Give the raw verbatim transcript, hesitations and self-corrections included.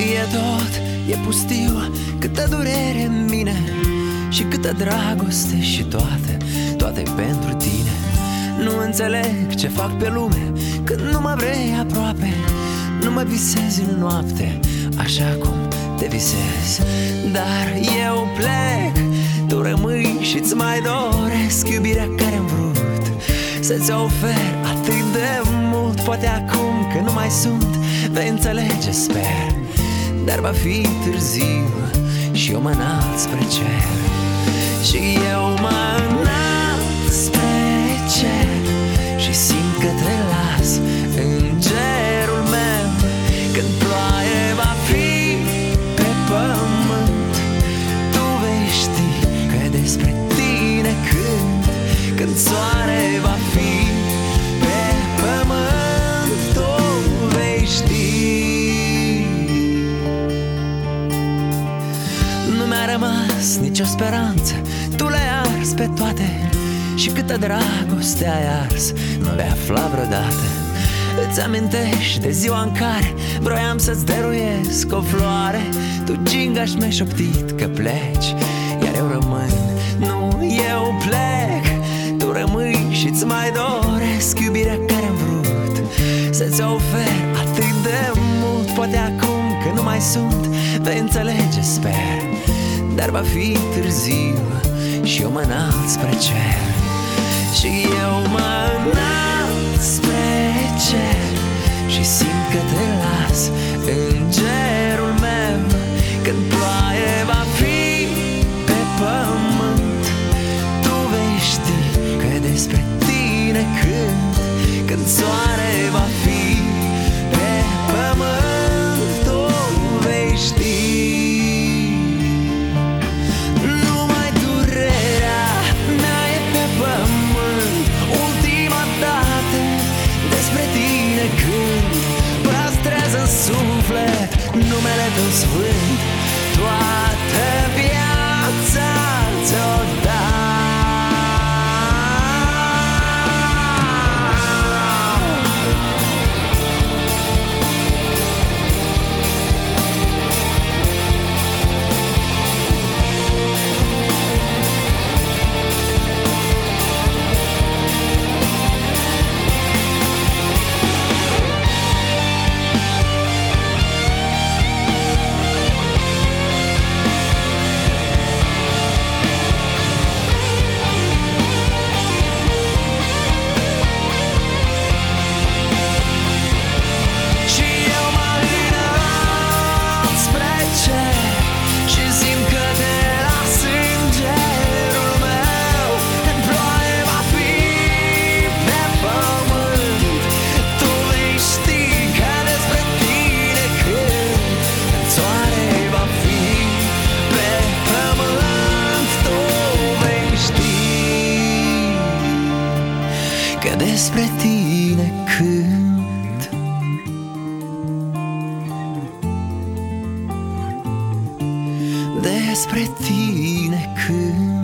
E tot, e pustiu, câtă durere în mine și câtă dragoste și toate, toate pentru tine. Nu înțeleg ce fac pe lume când nu mă vrei aproape. Nu mă visezi în noapte așa cum te visezi. Dar eu plec, tu rămâi și-ți mai doresc iubirea care-am vrut să-ți ofer atât de mult. Poate acum că nu mai sunt, vei înțelege, sper. Dar va fi târziu și eu mă înalt spre cer. Și eu mă înalt spre cer și simt că te las în cerul meu. Când ploaie va fi pe pământ, tu vei ști că despre tine cânt. Când soare va fi pe pământ, tu vei ști. Nu mi-a rămas nicio speranță, tu le-ai ars pe toate. Și câtă dragoste ai ars, nu vei afla vreodată. Îți amintești de ziua în care vroiam să-ți dăruiesc o floare. Tu, gingaș, mi-ai șoptit că pleci, iar eu rămân. Nu, eu plec, tu rămâi și-ți mai doresc iubirea care-am vrut să-ți ofer atât de mult. Poate acum că nu mai sunt, vei înțelege, sper. Dar va fi târziu și eu mă înalt spre cer. Și eu mă înalt spre cer și simt că te las în cerul meu. Când ploaie va fi pe pământ, tu vei ști că despre tine cânt. Când soare va fi pe pământ, tu vei ști. Numai durerea mea e pe pământ, ultima dată despre tine cânt. Păstrează în suflet numele tău sfânt, toată viața ți-o dau. Că despre tine cânt. Despre tine cânt.